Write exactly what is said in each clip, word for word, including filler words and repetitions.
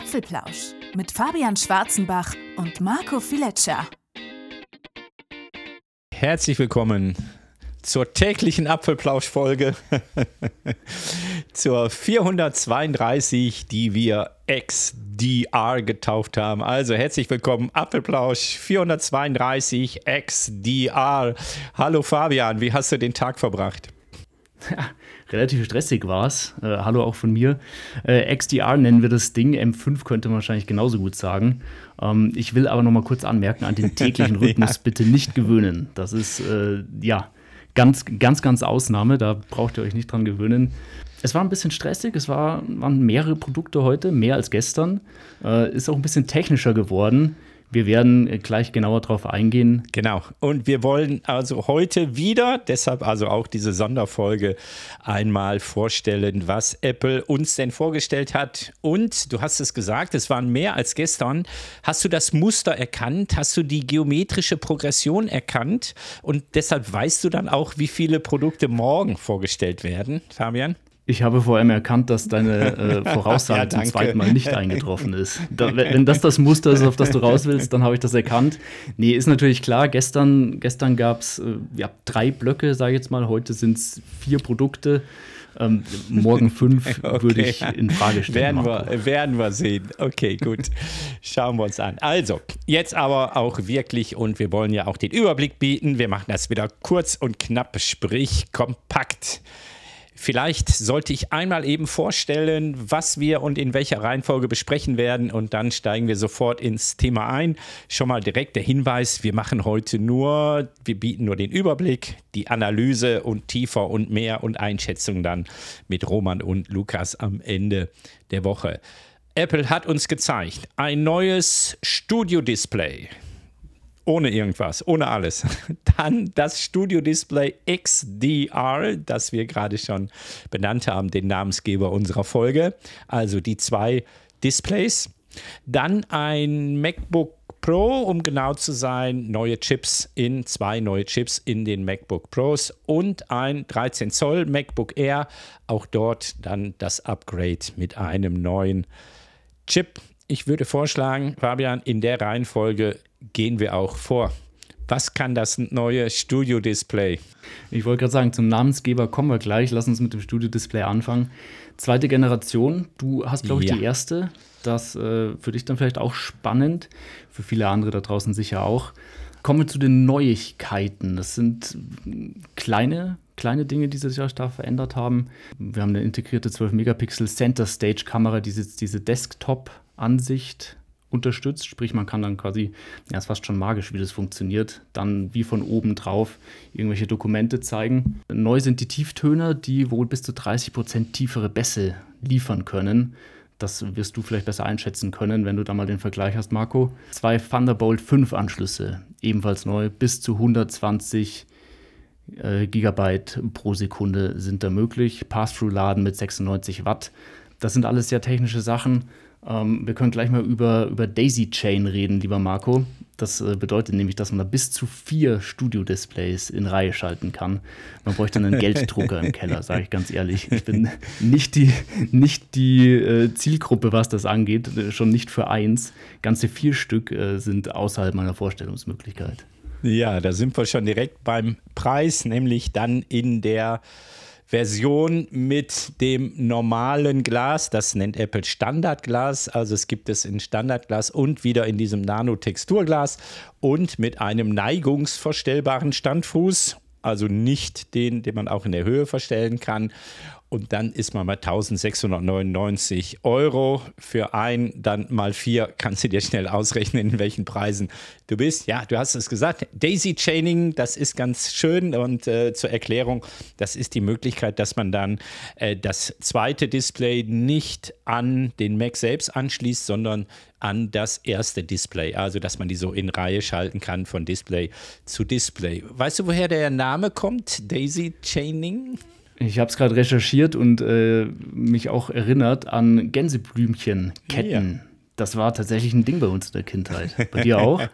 Apfelplausch mit Fabian Schwarzenbach und Marco Fileccia. Herzlich willkommen zur täglichen Apfelplausch-Folge, zur vierhundertzweiunddreißig, die wir X D R getauft haben. Also herzlich willkommen, Apfelplausch vierhundertzweiunddreißig X D R. Hallo Fabian, wie hast du den Tag verbracht? Ja, relativ stressig war es. Äh, hallo auch von mir. Äh, X D R nennen wir das Ding. M fünf könnte man wahrscheinlich genauso gut sagen. Ähm, ich will aber noch mal kurz anmerken, an den täglichen Rhythmus ja. bitte nicht gewöhnen. Das ist, äh, ja, ganz, ganz, ganz Ausnahme. Da braucht ihr euch nicht dran gewöhnen. Es war ein bisschen stressig. Es war, waren mehrere Produkte heute, mehr als gestern. Äh, ist auch ein bisschen technischer geworden. Wir werden gleich genauer drauf eingehen. Genau. Und wir wollen also heute wieder, deshalb also auch diese Sonderfolge, einmal vorstellen, was Apple uns denn vorgestellt hat. Und du hast es gesagt, es waren mehr als gestern. Hast du das Muster erkannt? Hast du die geometrische Progression erkannt? Und deshalb weißt du dann auch, wie viele Produkte morgen vorgestellt werden, Fabian? Ich habe vor allem erkannt, dass deine äh, Voraussage ja, zum zweiten Mal nicht eingetroffen ist. Da, wenn das das Muster ist, auf das du raus willst, dann habe ich das erkannt. Nee, ist natürlich klar. Gestern, gestern gab es äh, ja, drei Blöcke, sage ich jetzt mal. Heute sind es vier Produkte. Ähm, morgen fünf okay. würde ich in Frage stellen. Werden wir, werden wir sehen. Okay, gut. Schauen wir uns an. Also, jetzt aber auch wirklich, und wir wollen ja auch den Überblick bieten. Wir machen das wieder kurz und knapp, sprich kompakt. Vielleicht sollte ich einmal eben vorstellen, was wir und in welcher Reihenfolge besprechen werden, und dann steigen wir sofort ins Thema ein. Schon mal direkt der Hinweis, wir machen heute nur, wir bieten nur den Überblick, die Analyse und tiefer und mehr und Einschätzung dann mit Roman und Lukas am Ende der Woche. Apple hat uns gezeigt, ein neues Studio-Display. Ohne irgendwas, ohne alles. Dann das Studio-Display X D R, das wir gerade schon benannt haben, den Namensgeber unserer Folge. Also die zwei Displays. Dann ein MacBook Pro, um genau zu sein, neue Chips in, zwei neue Chips in den MacBook Pros und ein dreizehn Zoll MacBook Air. Auch dort dann das Upgrade mit einem neuen Chip. Ich würde vorschlagen, Fabian, in der Reihenfolge gehen wir auch vor. Was kann das neue Studio-Display? Ich wollte gerade sagen, zum Namensgeber kommen wir gleich. Lass uns mit dem Studio-Display anfangen. Zweite Generation, du hast, glaube ich, ja. die erste. Das äh, für dich dann vielleicht auch spannend, für viele andere da draußen sicher auch. Kommen wir zu den Neuigkeiten. Das sind kleine, kleine Dinge, die sich ja da verändert haben. Wir haben eine integrierte zwölf Megapixel Center Stage Kamera, die diese, diese Desktop-Ansicht unterstützt, sprich man kann dann quasi, ja, ist fast schon magisch, wie das funktioniert, dann wie von oben drauf irgendwelche Dokumente zeigen. Neu sind die Tieftöner, die wohl bis zu dreißig Prozent tiefere Bässe liefern können. Das wirst du vielleicht besser einschätzen können, wenn du da mal den Vergleich hast, Marco. Zwei Thunderbolt fünf Anschlüsse, ebenfalls neu, bis zu hundertzwanzig äh, Gigabyte pro Sekunde sind da möglich. Pass-Through-Laden mit sechsundneunzig Watt. Das sind alles sehr technische Sachen. Ähm, wir können gleich mal über, über Daisy Chain reden, lieber Marco. Das äh, bedeutet nämlich, dass man da bis zu vier Studio-Displays in Reihe schalten kann. Man bräuchte einen Gelddrucker im Keller, sage ich ganz ehrlich. Ich bin nicht die, nicht die äh, Zielgruppe, was das angeht, schon nicht für eins. Ganze vier Stück äh, sind außerhalb meiner Vorstellungsmöglichkeit. Ja, da sind wir schon direkt beim Preis, nämlich dann in der Version mit dem normalen Glas, das nennt Apple Standardglas, also es gibt es in Standardglas und wieder in diesem Nano-Texturglas und mit einem neigungsverstellbaren Standfuß, also nicht den, den man auch in der Höhe verstellen kann. Und dann ist man bei eintausendsechshundertneunundneunzig Euro für ein, dann mal vier, kannst du dir schnell ausrechnen, in welchen Preisen du bist. Ja, du hast es gesagt, Daisy Chaining, das ist ganz schön. Und äh, zur Erklärung, das ist die Möglichkeit, dass man dann äh, das zweite Display nicht an den Mac selbst anschließt, sondern an das erste Display. Also, dass man die so in Reihe schalten kann von Display zu Display. Weißt du, woher der Name kommt? Daisy Chaining? Ich habe es gerade recherchiert und äh, mich auch erinnert an Gänseblümchenketten. Ja. Das war tatsächlich ein Ding bei uns in der Kindheit. Bei dir auch?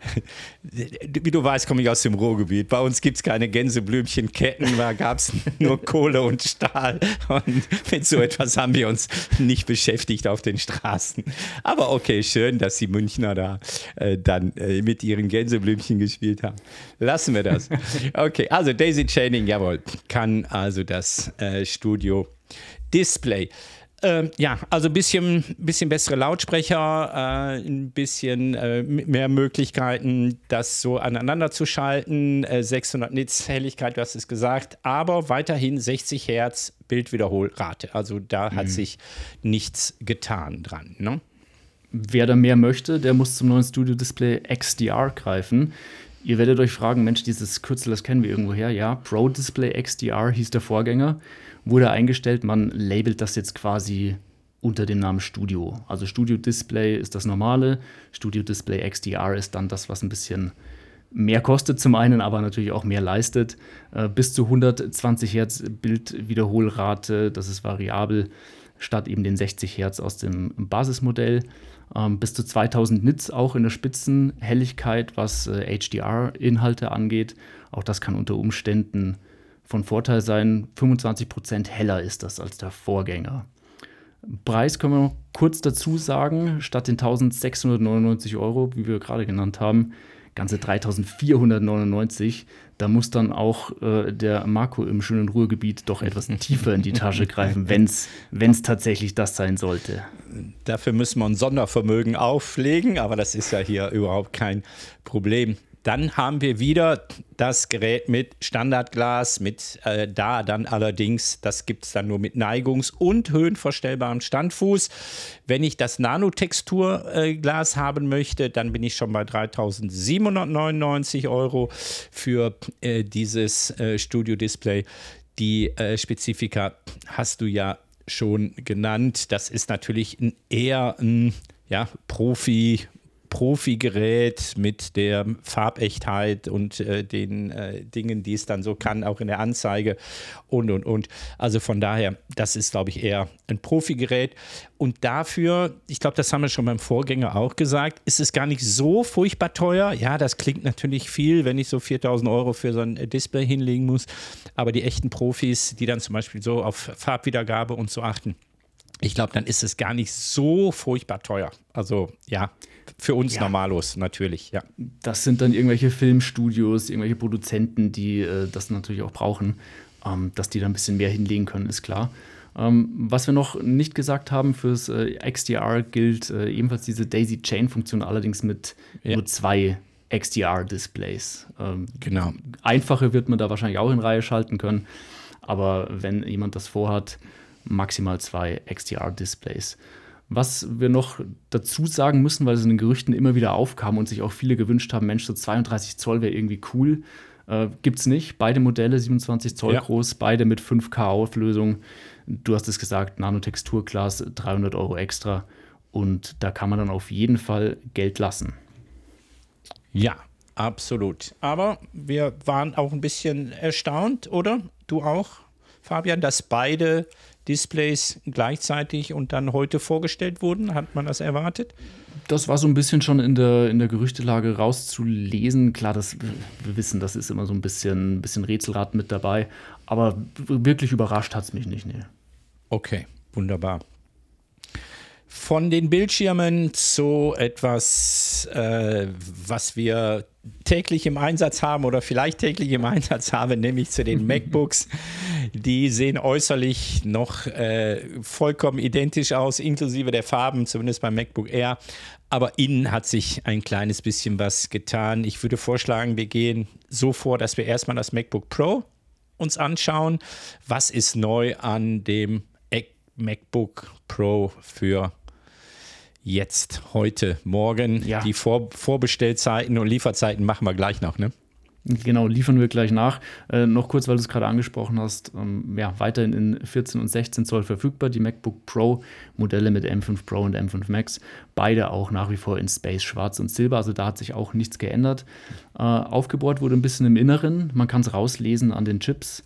Wie du weißt, komme ich aus dem Ruhrgebiet. Bei uns gibt es keine Gänseblümchenketten, da gab es nur Kohle und Stahl. Und mit so etwas haben wir uns nicht beschäftigt auf den Straßen. Aber okay, schön, dass die Münchner da äh, dann äh, mit ihren Gänseblümchen gespielt haben. Lassen wir das. Okay, also Daisy Chaining, jawohl, kann also das äh, Studio Display. Ähm, ja, also ein bisschen, bisschen bessere Lautsprecher, äh, ein bisschen äh, mehr Möglichkeiten, das so aneinander zu schalten. Äh, sechshundert Nits Helligkeit, du hast es gesagt, aber weiterhin sechzig Hertz Bildwiederholrate. Also da hat mhm. sich nichts getan dran. Ne? Wer da mehr möchte, der muss zum neuen Studio Display X D R greifen. Ihr werdet euch fragen, Mensch, dieses Kürzel, das kennen wir irgendwoher. Ja, Pro Display X D R hieß der Vorgänger. Wurde eingestellt, man labelt das jetzt quasi unter dem Namen Studio. Also Studio Display ist das normale, Studio Display X D R ist dann das, was ein bisschen mehr kostet zum einen, aber natürlich auch mehr leistet. Äh, bis zu hundertzwanzig Hertz Bildwiederholrate, das ist variabel, statt eben den sechzig Hertz aus dem Basismodell. Ähm, bis zu zweitausend Nits auch in der Spitzenhelligkeit, was äh, H D R-Inhalte angeht. Auch das kann unter Umständen von Vorteil sein. fünfundzwanzig Prozent heller ist das als der Vorgänger. Preis können wir noch kurz dazu sagen, statt den eintausendsechshundertneunundneunzig Euro, wie wir gerade genannt haben, ganze dreitausendvierhundertneunundneunzig. Da muss dann auch äh, der Marco im schönen Ruhrgebiet doch etwas tiefer in die Tasche greifen, wenn es tatsächlich das sein sollte. Dafür müssen wir ein Sondervermögen auflegen, aber das ist ja hier überhaupt kein Problem. Dann haben wir wieder das Gerät mit Standardglas, mit äh, da dann allerdings, das gibt es dann nur mit Neigungs- und höhenverstellbarem Standfuß. Wenn ich das Nanotexturglas äh, haben möchte, dann bin ich schon bei dreitausendsiebenhundertneunundneunzig Euro für äh, dieses äh, Studio-Display. Die äh, Spezifika hast du ja schon genannt. Das ist natürlich ein eher ein ja, Profi- Profi-Gerät mit der Farbechtheit und äh, den äh, Dingen, die es dann so kann, auch in der Anzeige und, und, und. Also von daher, das ist, glaube ich, eher ein Profi-Gerät. Und dafür, ich glaube, das haben wir schon beim Vorgänger auch gesagt, ist es gar nicht so furchtbar teuer. Ja, das klingt natürlich viel, wenn ich so viertausend Euro für so ein Display hinlegen muss. Aber die echten Profis, die dann zum Beispiel so auf Farbwiedergabe und so achten, ich glaube, dann ist es gar nicht so furchtbar teuer. Also ja, für uns ja. Normalos natürlich, ja. Das sind dann irgendwelche Filmstudios, irgendwelche Produzenten, die äh, das natürlich auch brauchen, ähm, dass die da ein bisschen mehr hinlegen können, ist klar. Ähm, was wir noch nicht gesagt haben, fürs äh, X D R gilt äh, ebenfalls diese Daisy-Chain-Funktion, allerdings mit ja. nur zwei X D R-Displays. Ähm, genau. Einfache wird man da wahrscheinlich auch in Reihe schalten können, aber wenn jemand das vorhat, maximal zwei X D R-Displays. Was wir noch dazu sagen müssen, weil es in den Gerüchten immer wieder aufkam und sich auch viele gewünscht haben, Mensch, so zweiunddreißig Zoll wäre irgendwie cool. Äh, gibt's nicht. Beide Modelle siebenundzwanzig Zoll ja. groß, beide mit fünf K Auflösung. Du hast es gesagt, Nanotexturglas, dreihundert Euro extra. Und da kann man dann auf jeden Fall Geld lassen. Ja, absolut. Aber wir waren auch ein bisschen erstaunt, oder? Du auch, Fabian, dass beide Displays gleichzeitig und dann heute vorgestellt wurden? Hat man das erwartet? Das war so ein bisschen schon in der, in der Gerüchtelage rauszulesen. Klar, das, wir wissen, das ist immer so ein bisschen, bisschen Rätselrat mit dabei. Aber wirklich überrascht hat es mich nicht. Nee. Okay, wunderbar. Von den Bildschirmen zu etwas, äh, was wir täglich im Einsatz haben oder vielleicht täglich im Einsatz haben, nämlich zu den MacBooks. Die sehen äußerlich noch äh, vollkommen identisch aus, inklusive der Farben, zumindest beim MacBook Air. Aber innen hat sich ein kleines bisschen was getan. Ich würde vorschlagen, wir gehen so vor, dass wir erstmal das MacBook Pro uns anschauen. Was ist neu an dem MacBook Pro für jetzt, heute, morgen? Ja. Die Vor- Vorbestellzeiten und Lieferzeiten machen wir gleich noch, ne? Genau, liefern wir gleich nach. Äh, noch kurz, weil du es gerade angesprochen hast, ähm, ja, weiterhin in vierzehn und sechzehn Zoll verfügbar. Die MacBook Pro Modelle mit M fünf Pro und M fünf Max, beide auch nach wie vor in Space, Schwarz und Silber. Also da hat sich auch nichts geändert. Äh, aufgebohrt wurde ein bisschen im Inneren. Man kann es rauslesen an den Chips.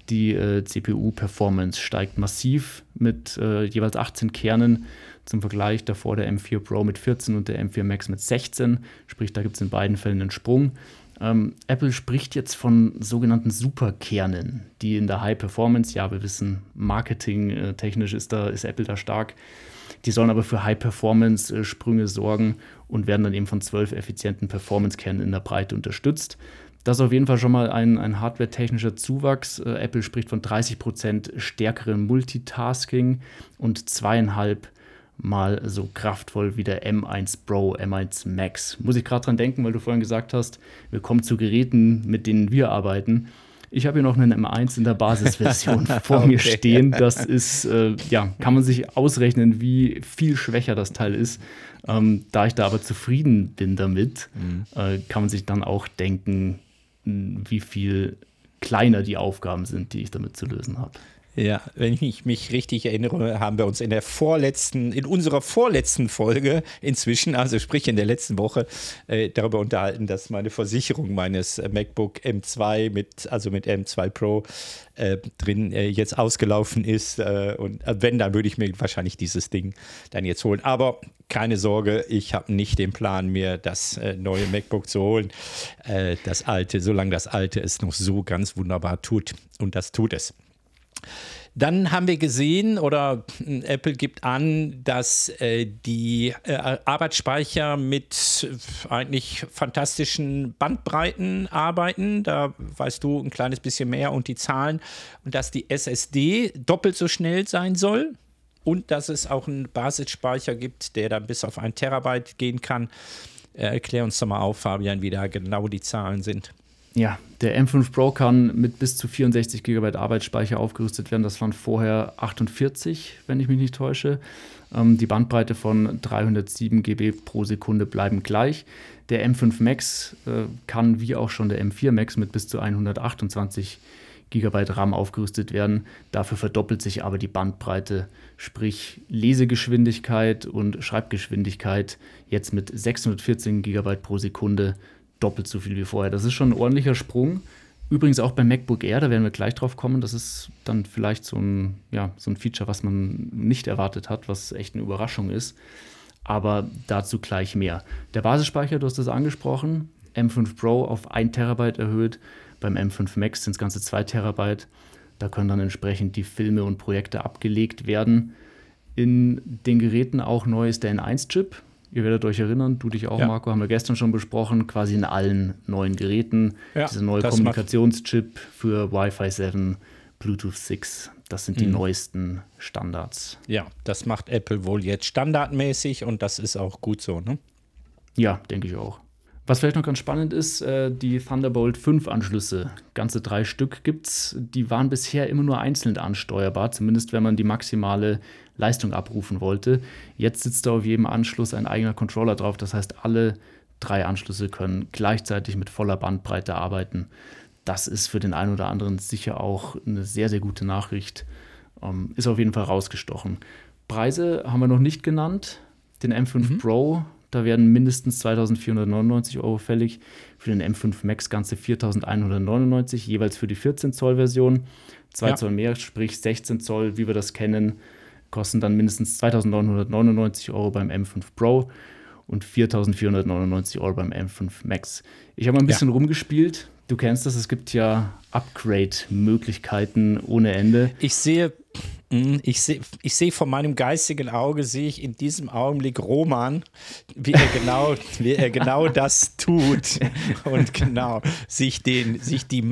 Die äh, C P U-Performance steigt massiv mit äh, jeweils achtzehn Kernen. Zum Vergleich davor der M vier Pro mit vierzehn und der M vier Max mit sechzehn. Sprich, da gibt es in beiden Fällen einen Sprung. Ähm, Apple spricht jetzt von sogenannten Superkernen, die in der High Performance, ja, wir wissen, marketingtechnisch ist, da, ist Apple da stark. Die sollen aber für High Performance äh, Sprünge sorgen und werden dann eben von zwölf effizienten Performance-Kernen in der Breite unterstützt. Das ist auf jeden Fall schon mal ein, ein hardware-technischer Zuwachs. Äh, Apple spricht von dreißig Prozent stärkerem Multitasking und zweieinhalb Mal so kraftvoll wie der M eins Pro, M eins Max. Muss ich gerade dran denken, weil du vorhin gesagt hast, wir kommen zu Geräten, mit denen wir arbeiten. Ich habe hier noch einen M eins in der Basisversion vor okay. mir stehen. Das ist, äh, ja, kann man sich ausrechnen, wie viel schwächer das Teil ist. Ähm, da ich da aber zufrieden bin damit, mhm. äh, kann man sich dann auch denken, wie viel kleiner die Aufgaben sind, die ich damit zu lösen habe. Ja, wenn ich mich richtig erinnere, haben wir uns in der vorletzten, in unserer vorletzten Folge inzwischen, also sprich in der letzten Woche, äh, darüber unterhalten, dass meine Versicherung meines MacBook M zwei mit, also mit M zwei Pro äh, drin äh, jetzt ausgelaufen ist. Äh, und wenn, dann würde ich mir wahrscheinlich dieses Ding dann jetzt holen. Aber keine Sorge, ich habe nicht den Plan, mir das äh, neue MacBook zu holen. Äh, das alte, solange das alte es noch so ganz wunderbar tut. Und das tut es. Dann haben wir gesehen, oder Apple gibt an, dass äh, die äh, Arbeitsspeicher mit eigentlich fantastischen Bandbreiten arbeiten. Da weißt du ein kleines bisschen mehr und die Zahlen. Und dass die S S D doppelt so schnell sein soll. Und dass es auch einen Basisspeicher gibt, der dann bis auf ein Terabyte gehen kann. Äh, erklär uns doch mal auf, Fabian, wie da genau die Zahlen sind. Ja, der M fünf Pro kann mit bis zu vierundsechzig Gigabyte Arbeitsspeicher aufgerüstet werden. Das waren vorher achtundvierzig, wenn ich mich nicht täusche. Ähm, die Bandbreite von dreihundertsieben Gigabyte pro Sekunde bleiben gleich. Der M fünf Max äh, kann wie auch schon der M vier Max mit bis zu hundertachtundzwanzig Gigabyte RAM aufgerüstet werden. Dafür verdoppelt sich aber die Bandbreite, sprich Lesegeschwindigkeit und Schreibgeschwindigkeit jetzt mit sechshundertvierzehn Gigabyte pro Sekunde doppelt so viel wie vorher. Das ist schon ein ordentlicher Sprung. Übrigens auch beim MacBook Air, da werden wir gleich drauf kommen. Das ist dann vielleicht so ein, ja, so ein Feature, was man nicht erwartet hat, was echt eine Überraschung ist. Aber dazu gleich mehr. Der Basisspeicher, du hast das angesprochen, M fünf Pro auf ein Terabyte erhöht. Beim M fünf Max sind es ganze zwei Terabyte. Da können dann entsprechend die Filme und Projekte abgelegt werden. In den Geräten auch neu ist der N eins Chip. Ihr werdet euch erinnern, du dich auch, ja. Marco, haben wir gestern schon besprochen, quasi in allen neuen Geräten. Ja, dieser neue Kommunikationschip für Wi-Fi sieben, Bluetooth sechs, das sind die mhm. neuesten Standards. Ja, das macht Apple wohl jetzt standardmäßig und das ist auch gut so, ne? Ja, denke ich auch. Was vielleicht noch ganz spannend ist, äh, die Thunderbolt fünf Anschlüsse, ganze drei Stück gibt's. Die waren bisher immer nur einzeln ansteuerbar, zumindest wenn man die maximale Leistung abrufen wollte. Jetzt sitzt da auf jedem Anschluss ein eigener Controller drauf, das heißt, alle drei Anschlüsse können gleichzeitig mit voller Bandbreite arbeiten. Das ist für den einen oder anderen sicher auch eine sehr, sehr gute Nachricht. Ähm, ist auf jeden Fall rausgestochen. Preise haben wir noch nicht genannt. Den M fünf mhm. Pro, da werden mindestens zweitausendvierhundertneunundneunzig Euro fällig. Für den M fünf Max ganze viertausendeinhundertneunundneunzig, jeweils für die vierzehn Zoll Version. zwei ja. Zoll mehr, sprich sechzehn Zoll, wie wir das kennen, kosten dann mindestens zweitausendneunhundertneunundneunzig Euro beim M fünf Pro und viertausendvierhundertneunundneunzig Euro beim M fünf Max. Ich habe mal ein bisschen ja. rumgespielt. Du kennst das, es gibt ja Upgrade-Möglichkeiten ohne Ende. Ich sehe, ich sehe, ich sehe von meinem geistigen Auge, sehe ich in diesem Augenblick Roman, wie er genau, wie er genau das tut und genau sich, den, sich die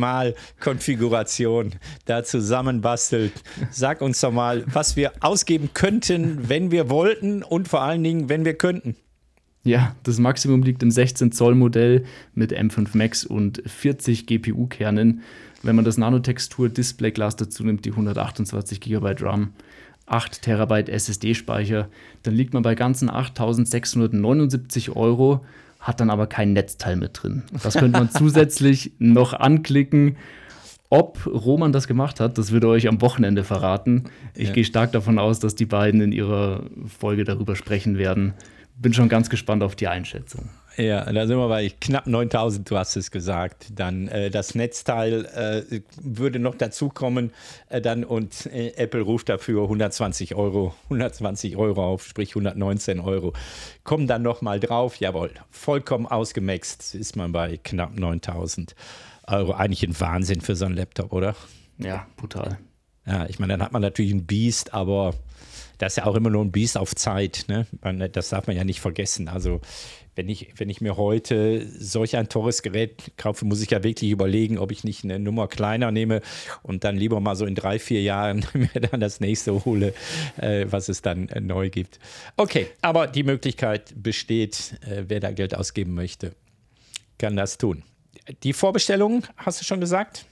Maximalkonfiguration da zusammenbastelt. Sag uns doch mal, was wir ausgeben könnten, wenn wir wollten und vor allen Dingen, wenn wir könnten. Ja, das Maximum liegt im sechzehn Zoll Modell mit M fünf Max und vierzig G P U-Kernen. Wenn man das Nanotextur-Display-Glas dazu nimmt, die hundertachtundzwanzig Gigabyte RAM, acht Terabyte S S D-Speicher, dann liegt man bei ganzen achttausendsechshundertneunundsiebzig Euro, hat dann aber kein Netzteil mit drin. Das könnte man zusätzlich noch anklicken. Ob Roman das gemacht hat, das würde euch am Wochenende verraten. Ich ja. gehe stark davon aus, dass die beiden in ihrer Folge darüber sprechen werden. Bin schon ganz gespannt auf die Einschätzung. Ja, da sind wir bei knapp neuntausend, du hast es gesagt. Dann äh, das Netzteil äh, würde noch dazukommen äh, dann und äh, Apple ruft dafür hundertzwanzig Euro, hundertzwanzig Euro auf, sprich hundertneunzehn Euro. Kommen dann nochmal drauf, jawohl, vollkommen ausgemaxt ist man bei knapp neuntausend Euro. Eigentlich ein Wahnsinn für so einen Laptop, oder? Ja, brutal. Ja, ich meine, dann hat man natürlich ein Biest, aber das ist ja auch immer nur ein Biest auf Zeit, ne? Man, das darf man ja nicht vergessen. Also wenn ich, wenn ich mir heute solch ein teures Gerät kaufe, muss ich ja wirklich überlegen, ob ich nicht eine Nummer kleiner nehme und dann lieber mal so in drei, vier Jahren mir dann das nächste hole, äh, was es dann äh, neu gibt. Okay, aber die Möglichkeit besteht, äh, wer da Geld ausgeben möchte, kann das tun. Die Vorbestellung, hast du schon gesagt?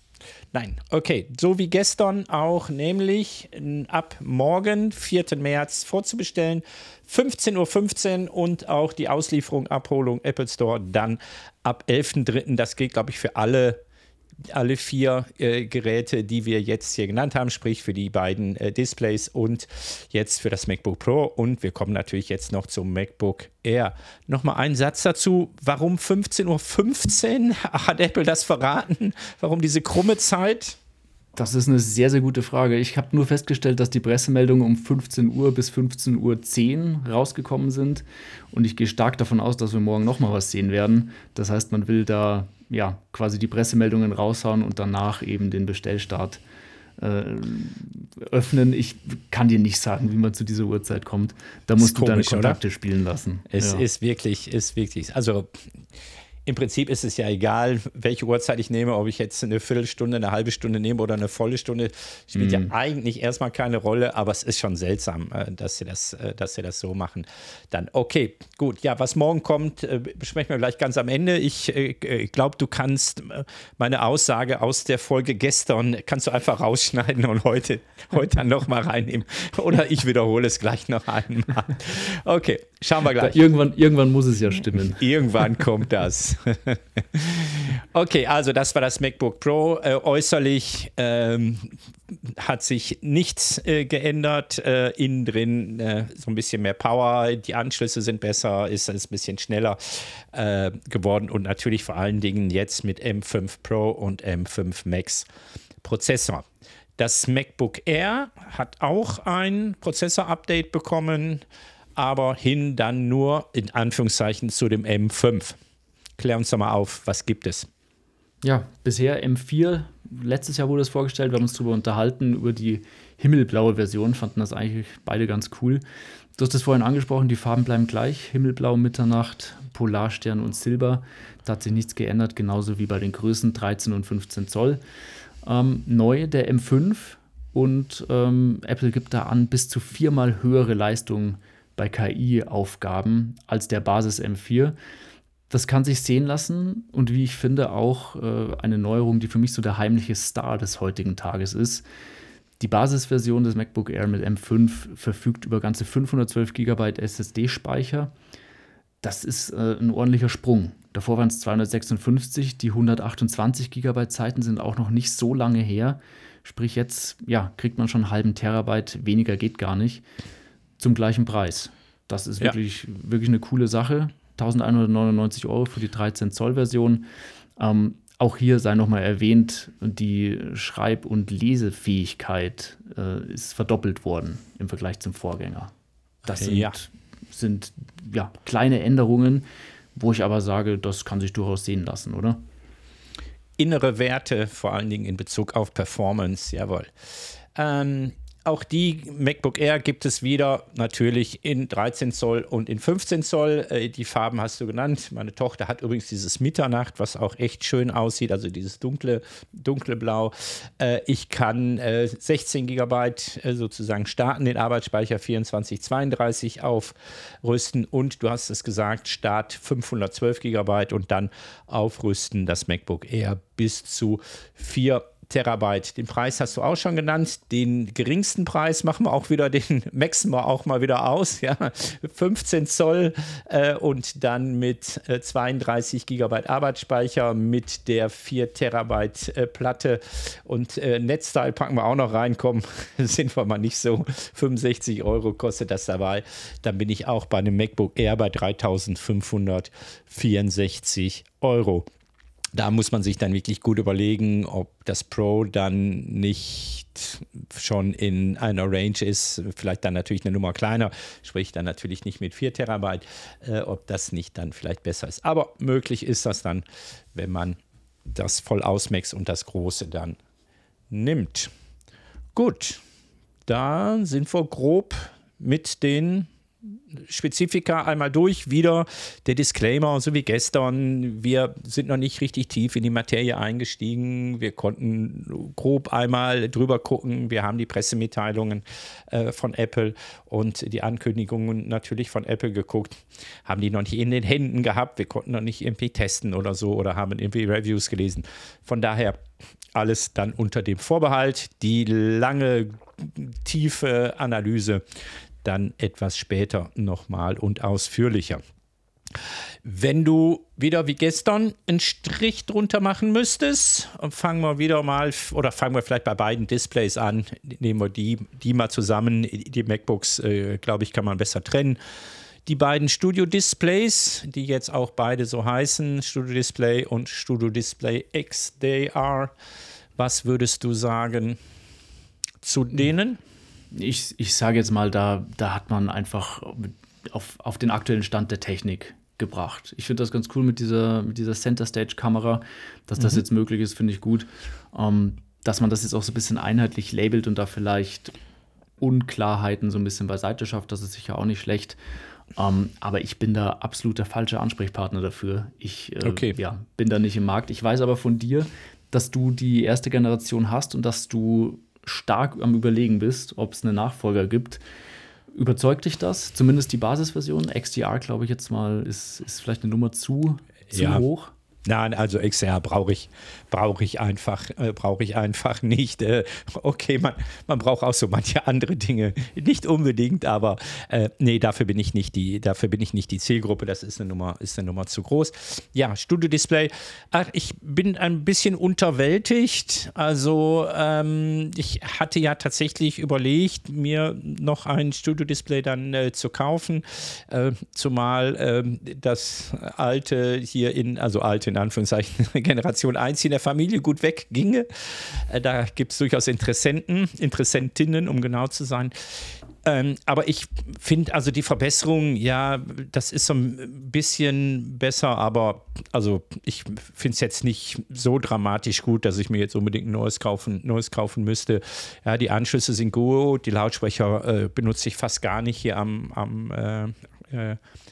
Nein, okay, so wie gestern auch, nämlich ab morgen, vierten März, vorzubestellen, fünfzehn Uhr fünfzehn und auch die Auslieferung, Abholung, Apple Store dann ab elften dritten Das gilt, glaube ich, für alle, alle vier äh, Geräte, die wir jetzt hier genannt haben, sprich für die beiden äh, Displays und jetzt für das MacBook Pro. Und wir kommen natürlich jetzt noch zum MacBook Air. Nochmal ein Satz dazu. Warum fünfzehn Uhr fünfzehn? Hat Apple das verraten? Warum diese krumme Zeit? Das ist eine sehr, sehr gute Frage. Ich habe nur festgestellt, dass die Pressemeldungen um fünfzehn Uhr bis fünfzehn Uhr zehn rausgekommen sind. Und ich gehe stark davon aus, dass wir morgen noch mal was sehen werden. Das heißt, man will da ja quasi die Pressemeldungen raushauen und danach eben den Bestellstart äh, öffnen. Ich kann dir nicht sagen, wie man zu dieser Uhrzeit kommt. Da musst du komisch, deine Kontakte oder? spielen lassen. Es ja. ist wirklich, ist wirklich, also im Prinzip ist es ja egal, welche Uhrzeit ich nehme, ob ich jetzt eine Viertelstunde, eine halbe Stunde nehme oder eine volle Stunde. Spielt mm. ja eigentlich erstmal keine Rolle, aber es ist schon seltsam, dass sie das, dass sie das so machen. Dann, okay, gut. Ja, was morgen kommt, besprechen wir gleich ganz am Ende. Ich äh, glaube, du kannst meine Aussage aus der Folge gestern, kannst du einfach rausschneiden und heute, heute dann nochmal reinnehmen. Oder ich wiederhole es gleich noch einmal. Okay, schauen wir gleich. Da irgendwann, irgendwann muss es ja stimmen. Irgendwann kommt das. Okay, also das war das MacBook Pro. Äh, äußerlich ähm, hat sich nichts äh, geändert. Äh, innen drin äh, so ein bisschen mehr Power, die Anschlüsse sind besser, ist es ein bisschen schneller äh, geworden und natürlich vor allen Dingen jetzt mit M fünf Pro und M fünf Max Prozessor. Das MacBook Air hat auch ein Prozessor-Update bekommen, aber hin dann nur in Anführungszeichen zu dem M fünf. Klär uns doch mal auf, was gibt es? Ja, bisher M vier, letztes Jahr wurde es vorgestellt, wir haben uns darüber unterhalten, über die himmelblaue Version, fanden das eigentlich beide ganz cool. Du hast es vorhin angesprochen, die Farben bleiben gleich, himmelblau, Mitternacht, Polarstern und Silber, da hat sich nichts geändert, genauso wie bei den Größen dreizehn und fünfzehn Zoll. Ähm, neu der M fünf und ähm, Apple gibt da an, bis zu viermal höhere Leistung bei K I-Aufgaben als der Basis M vier. Das kann sich sehen lassen und wie ich finde auch äh, eine Neuerung, die für mich so der heimliche Star des heutigen Tages ist. Die Basisversion des MacBook Air mit M fünf verfügt über ganze fünfhundertzwölf Gigabyte S S D-Speicher. Das ist äh, ein ordentlicher Sprung. Davor waren es zweihundertsechsundfünfzig, die hundertachtundzwanzig Gigabyte Zeiten sind auch noch nicht so lange her. Sprich jetzt, ja, kriegt man schon einen halben Terabyte, weniger geht gar nicht, zum gleichen Preis. Das ist ja. wirklich, wirklich eine coole Sache. eintausendeinhundertneunundneunzig Euro für die dreizehn Zoll Version. Ähm, auch hier sei nochmal erwähnt, die Schreib- und Lesefähigkeit äh, ist verdoppelt worden im Vergleich zum Vorgänger. Das sind, ja. sind ja, kleine Änderungen, wo ich aber sage, das kann sich durchaus sehen lassen, oder? Innere Werte, vor allen Dingen in Bezug auf Performance, jawohl. Ähm, Auch die MacBook Air gibt es wieder natürlich in dreizehn Zoll und in fünfzehn Zoll. Äh, die Farben hast du genannt. Meine Tochter hat übrigens dieses Mitternacht, was auch echt schön aussieht, also dieses dunkle, dunkle Blau. Äh, ich kann äh, sechzehn Gigabyte äh, sozusagen starten, den Arbeitsspeicher vierundzwanzig zweiunddreißig aufrüsten und du hast es gesagt, Start fünfhundertzwölf Gigabyte und dann aufrüsten das MacBook Air bis zu vier Terabyte. Den Preis hast du auch schon genannt. Den geringsten Preis machen wir auch wieder, den maxen wir auch mal wieder aus. Ja. fünfzehn Zoll äh, und dann mit äh, zweiunddreißig Gigabyte Arbeitsspeicher mit der vier Terabyte äh, Platte und äh, Netzteil packen wir auch noch rein. Komm, sind wir mal nicht so. fünfundsechzig Euro kostet das dabei. Dann bin ich auch bei einem MacBook Air bei dreitausendfünfhundertvierundsechzig Euro. Da muss man sich dann wirklich gut überlegen, ob das Pro dann nicht schon in einer Range ist, vielleicht dann natürlich eine Nummer kleiner, sprich dann natürlich nicht mit vier Terabyte, äh, ob das nicht dann vielleicht besser ist. Aber möglich ist das dann, wenn man das voll ausmaxt und das Große dann nimmt. Gut, da sind wir grob mit den Spezifika einmal durch, wieder der Disclaimer, so wie gestern. Wir sind noch nicht richtig tief in die Materie eingestiegen. Wir konnten grob einmal drüber gucken. Wir haben die Pressemitteilungen äh, von Apple und die Ankündigungen natürlich von Apple geguckt. Haben die noch nicht in den Händen gehabt. Wir konnten noch nicht irgendwie testen oder so oder haben irgendwie Reviews gelesen. Von daher alles dann unter dem Vorbehalt. Die lange, tiefe Analyse dann etwas später nochmal und ausführlicher. Wenn du wieder wie gestern einen Strich drunter machen müsstest, fangen wir wieder mal, oder fangen wir vielleicht bei beiden Displays an, nehmen wir die, die mal zusammen. Die MacBooks, äh, glaube ich, kann man besser trennen. Die beiden Studio Displays, die jetzt auch beide so heißen, Studio Display und Studio Display X D R. Was würdest du sagen zu denen? Ich, ich sage jetzt mal, da, da hat man einfach auf, auf den aktuellen Stand der Technik gebracht. Ich finde das ganz cool mit dieser, mit dieser Center-Stage-Kamera, dass das mhm. jetzt möglich ist, finde ich gut. Ähm, dass man das jetzt auch so ein bisschen einheitlich labelt und da vielleicht Unklarheiten so ein bisschen beiseite schafft, das ist sicher auch nicht schlecht. Ähm, aber ich bin da absolut der falsche Ansprechpartner dafür. Ich äh, okay. ja, bin da nicht im Markt. Ich weiß aber von dir, dass du die erste Generation hast und dass du stark am Überlegen bist, ob es einen Nachfolger gibt. Überzeugt dich das? Zumindest die Basisversion. X D R, glaube ich jetzt mal, ist, ist vielleicht eine Nummer zu, zu ja. hoch. Nein, also X D R brauche ich, brauche ich einfach, äh, brauche ich einfach nicht. Äh, okay, man, man braucht auch so manche andere Dinge, nicht unbedingt, aber äh, nee, dafür bin ich nicht die, dafür bin ich nicht die Zielgruppe. Das ist eine Nummer, ist eine Nummer zu groß. Ja, Studio Display. Ach, ich bin ein bisschen unterwältigt. Also ähm, ich hatte ja tatsächlich überlegt, mir noch ein Studio Display dann äh, zu kaufen, äh, zumal äh, das alte hier in, also alte in Anführungszeichen Generation eins in der Familie gut wegginge. Da gibt es durchaus Interessenten, Interessentinnen, um genau zu sein. Ähm, aber ich finde also die Verbesserung, ja, das ist so ein bisschen besser, aber also ich finde es jetzt nicht so dramatisch gut, dass ich mir jetzt unbedingt ein neues kaufen, neues kaufen müsste. Ja, die Anschlüsse sind gut, die Lautsprecher äh, benutze ich fast gar nicht hier am, am äh, äh,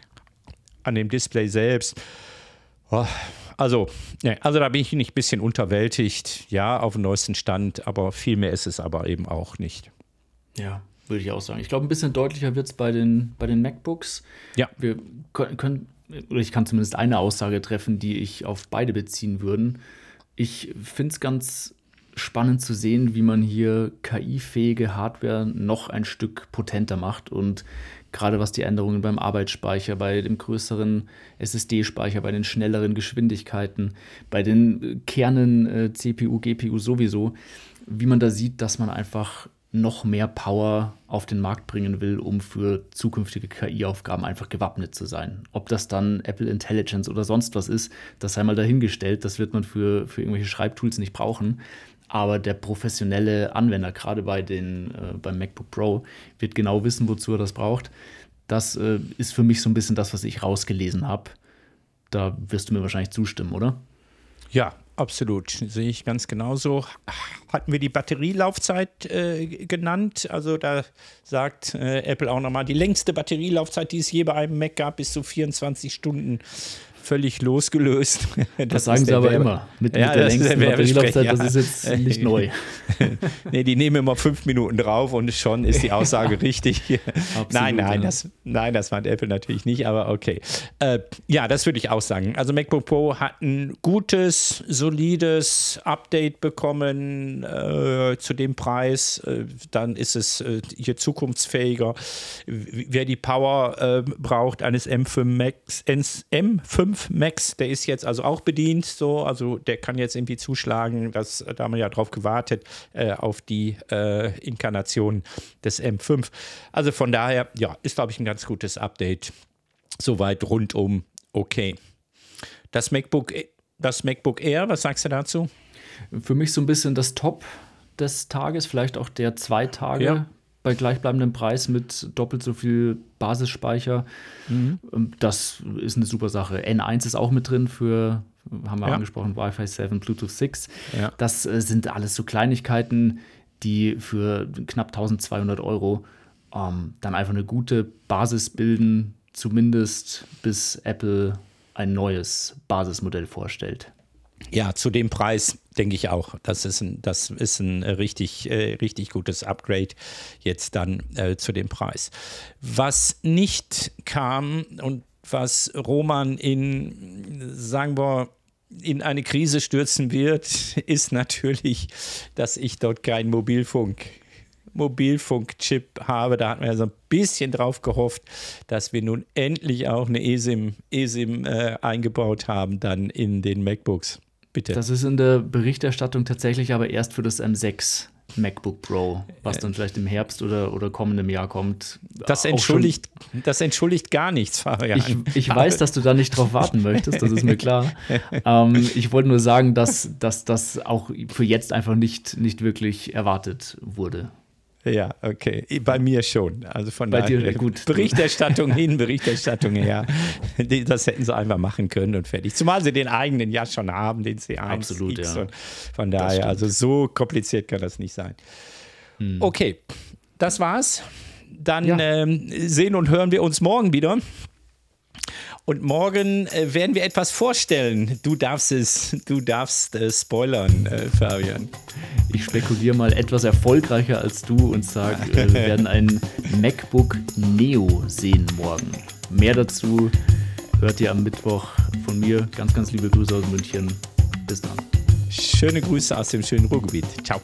an dem Display selbst. Oh, also, ne, also da bin ich nicht ein bisschen unterwältigt, ja, auf dem neuesten Stand, aber viel mehr ist es aber eben auch nicht. Ja, würde ich auch sagen. Ich glaube, ein bisschen deutlicher wird es bei den, bei den MacBooks. Ja. Wir können, können, oder ich kann zumindest eine Aussage treffen, die ich auf beide beziehen würde. Ich finde es ganz spannend zu sehen, wie man hier K I-fähige Hardware noch ein Stück potenter macht und gerade was die Änderungen beim Arbeitsspeicher, bei dem größeren S S D-Speicher, bei den schnelleren Geschwindigkeiten, bei den Kernen äh, C P U, G P U sowieso, wie man da sieht, dass man einfach noch mehr Power auf den Markt bringen will, um für zukünftige K I-Aufgaben einfach gewappnet zu sein. Ob das dann Apple Intelligence oder sonst was ist, das sei mal dahingestellt, das wird man für, für irgendwelche Schreibtools nicht brauchen. Aber der professionelle Anwender, gerade bei den, äh, beim MacBook Pro, wird genau wissen, wozu er das braucht. Das äh, ist für mich so ein bisschen das, was ich rausgelesen habe. Da wirst du mir wahrscheinlich zustimmen, oder? Ja, absolut. Sehe ich ganz genauso. Hatten wir die Batterielaufzeit äh, genannt? Also da sagt äh, Apple auch nochmal, die längste Batterielaufzeit, die es je bei einem Mac gab, bis zu vierundzwanzig Stunden völlig losgelöst. Das, das sagen sie aber Werbe- immer. Mit, ja, mit der längsten Batterielaufzeit, ja. Das ist jetzt nicht neu. Nee, die nehmen immer fünf Minuten drauf und schon ist die Aussage richtig. Absolut, nein, nein, ja. das, nein, das meint Apple natürlich nicht, aber okay. Äh, ja, das würde ich auch sagen. Also MacBook Pro hat ein gutes, solides Update bekommen äh, zu dem Preis. Äh, dann ist es äh, hier zukunftsfähiger. Wer die Power äh, braucht eines M fünf Max, M fünf Max, der ist jetzt also auch bedient, so, also der kann jetzt irgendwie zuschlagen, das, da haben wir ja drauf gewartet, äh, auf die äh, Inkarnation des M fünf. Also von daher, ja, ist, glaube ich, ein ganz gutes Update. Soweit rundum okay. Das MacBook, das MacBook Air, was sagst du dazu? Für mich so ein bisschen das Top des Tages, vielleicht auch der zwei Tage. Ja. Bei gleichbleibendem Preis mit doppelt so viel Basisspeicher. Mhm. Das ist eine super Sache. N eins ist auch mit drin für, haben wir ja. angesprochen, Wi-Fi sieben, Bluetooth sechs. Ja. Das äh, sind alles so Kleinigkeiten, die für knapp eintausendzweihundert Euro ähm, dann einfach eine gute Basis bilden, zumindest bis Apple ein neues Basismodell vorstellt. Ja, zu dem Preis denke ich auch. Das ist ein, das ist ein richtig, äh, richtig gutes Upgrade jetzt dann äh, zu dem Preis. Was nicht kam und was Roman in, sagen wir, in eine Krise stürzen wird, ist natürlich, dass ich dort keinen Mobilfunk Mobilfunkchip habe. Da hatten wir ja so ein bisschen drauf gehofft, dass wir nun endlich auch eine eSIM, eSIM äh, eingebaut haben dann in den MacBooks. Bitte. Das ist in der Berichterstattung tatsächlich aber erst für das M sechs MacBook Pro, was dann vielleicht im Herbst oder, oder kommendem Jahr kommt. Das entschuldigt, das entschuldigt gar nichts, Fabian. Ich, ich weiß, dass du da nicht drauf warten möchtest, das ist mir klar. ähm, ich wollte nur sagen, dass, dass das auch für jetzt einfach nicht, nicht wirklich erwartet wurde. Ja, okay. Bei mir schon. Also von Bei daher, dir, gut. Berichterstattung hin, Berichterstattung her. Das hätten sie einfach machen können und fertig. Zumal sie den eigenen ja schon haben, den C eins. Absolut, X. ja. Und von daher, also so kompliziert kann das nicht sein. Hm. Okay, das war's. Dann ja. ähm, sehen und hören wir uns morgen wieder. Und morgen äh, werden wir etwas vorstellen. Du darfst es, du darfst äh, spoilern, äh, Fabian. Ich spekuliere mal etwas erfolgreicher als du und sage, äh, wir werden ein MacBook Neo sehen morgen. Mehr dazu hört ihr am Mittwoch von mir. Ganz, ganz liebe Grüße aus München. Bis dann. Schöne Grüße aus dem schönen Ruhrgebiet. Ciao.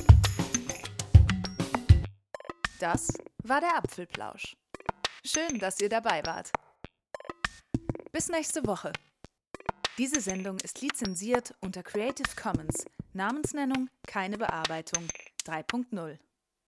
Das war der Apfelplausch. Schön, dass ihr dabei wart. Bis nächste Woche. Diese Sendung ist lizenziert unter Creative Commons. Namensnennung keine Bearbeitung drei Punkt null.